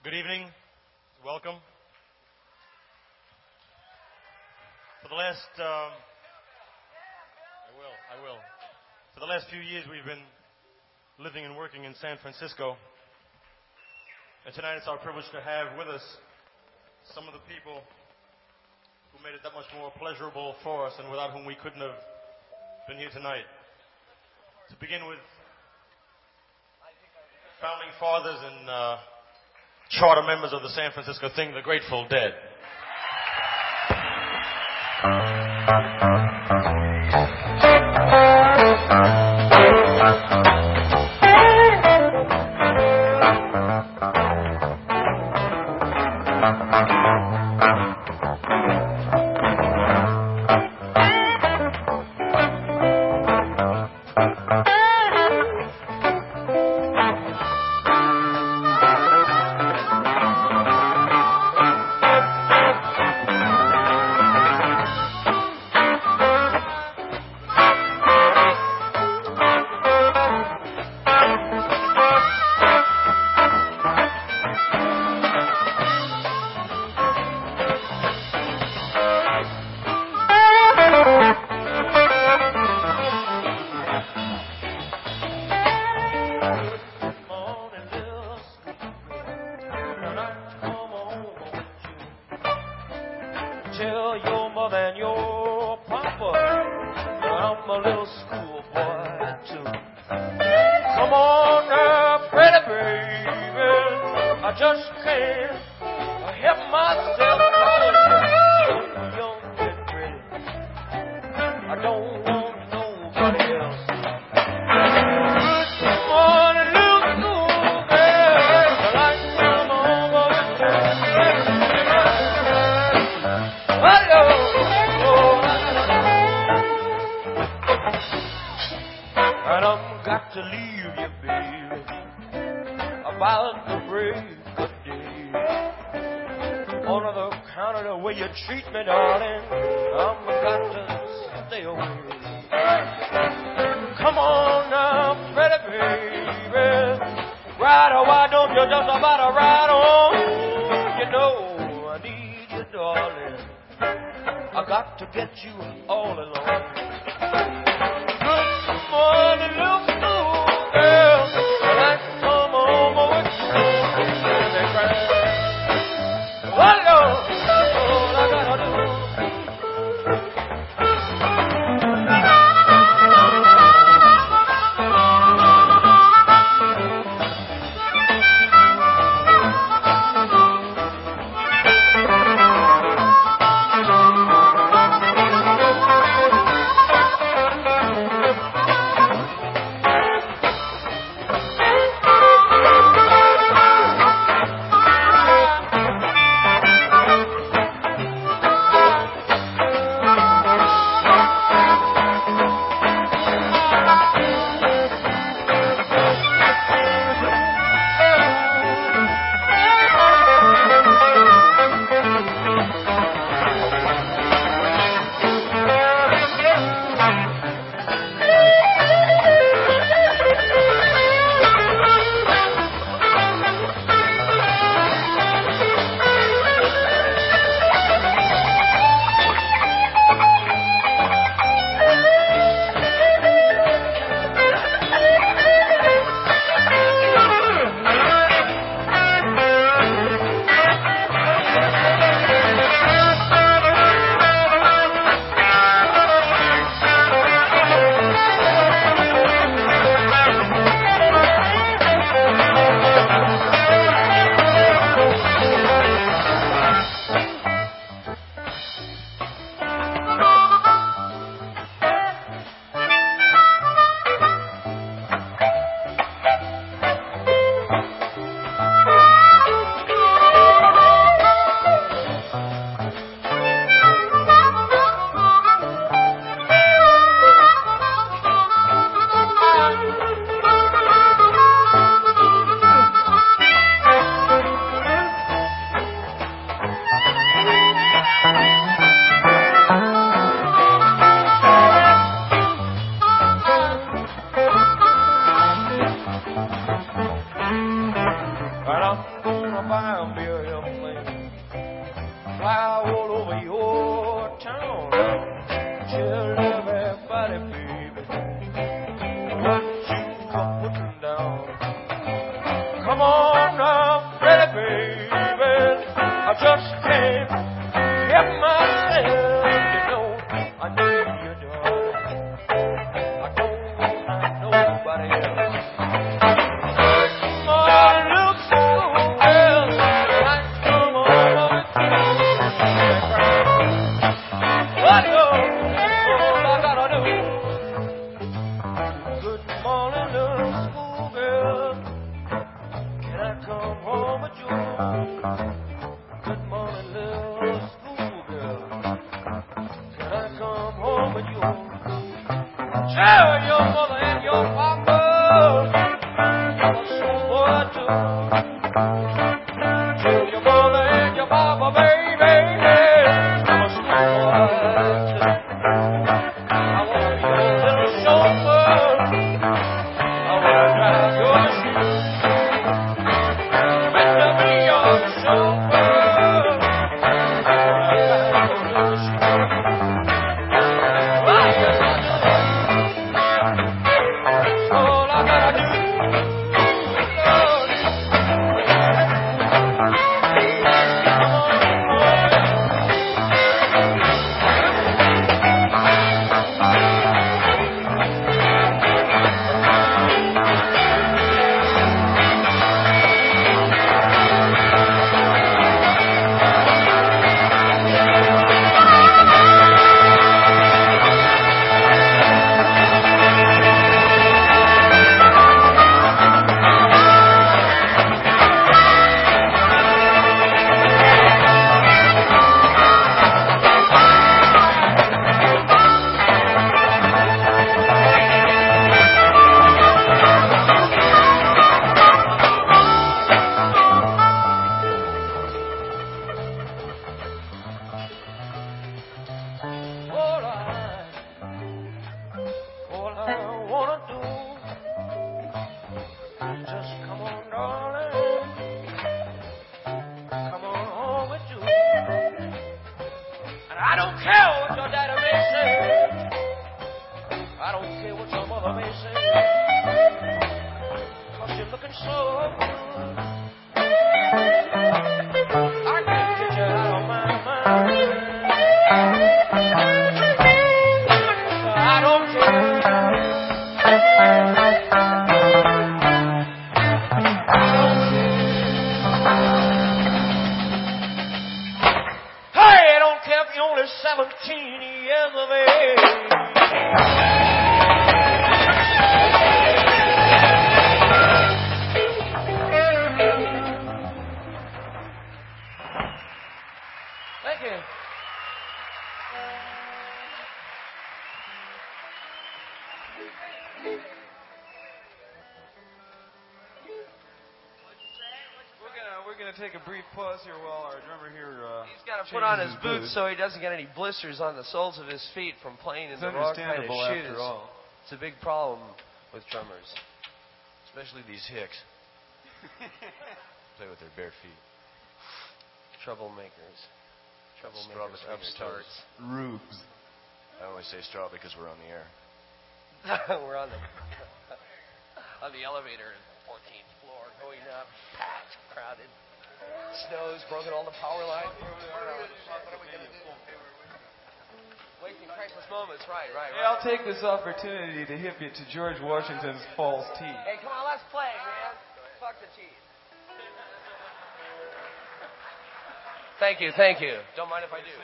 Good evening. Welcome. For the last, I will. For the last few years, we've been living and working in San Francisco. And tonight it's our privilege to have with us some of the people who made it that much more pleasurable for us and without whom we couldn't have been here tonight. To begin with, founding fathers and charter members of the San Francisco Thing, the Grateful Dead. Tell your mother and your papa that I'm a little schoolboy too. Come on now, pretty baby, I just can't help myself. I'm young and pretty, I don't want nobody else. Good morning, little school girl, I like to come over with you. And I'm got to leave you, baby, about the break of day. On the count of the way you treat me, darling, I'm got to stay away. Come on now, pretty baby, ride or why don't you just about to ride on? You know I need you, darling. I got to get you all alone. Good morning, little school girl. I like to come over with you. They cry. Oh, Lord, all I gotta do. gonna buy a million things, fly all over your town, tell everybody, baby, what you are putting down. Come on now, pretty baby, I just can't help myself, you know, I need you, darling. I don't want nobody else. Tell your mother and your papa you're a soul boy too. Tell your mother and your papa, baby, I'm a soul boy too. I wanna be your little chauffeur. I wanna drive your machine. Meant to be your chauffeur. I wanna drive your little machine. All I gotta do, Lord, all I wanna do, just come on, darling, come on home with you. And I don't care what your daddy may say, I don't care what your mother may say, 'cause you're looking so good, I can't get you out of my mind. I don't care. Hey, I don't care if you're only 17 years of age. Thank you. We're gonna take a brief pause here while our drummer here. He's got to put on his boots so he doesn't get any blisters on the soles of his feet from playing in the wrong kind of shoes. After all. It's a big problem with drummers. Especially these hicks. Play with their bare feet. Troublemakers. Straw Troublemakers, between your upstarts. Rubes. I always say straw because we're on the air. We're on the elevator in 14th floor, going up, packed, crowded. Snow's broken all the power lines. What are we going to do? Wasting priceless moments. Right. Hey, I'll take this opportunity to hip you to George Washington's False Teeth. Hey, come on, let's play, man. Fuck the teeth. Thank you. Don't mind if I do.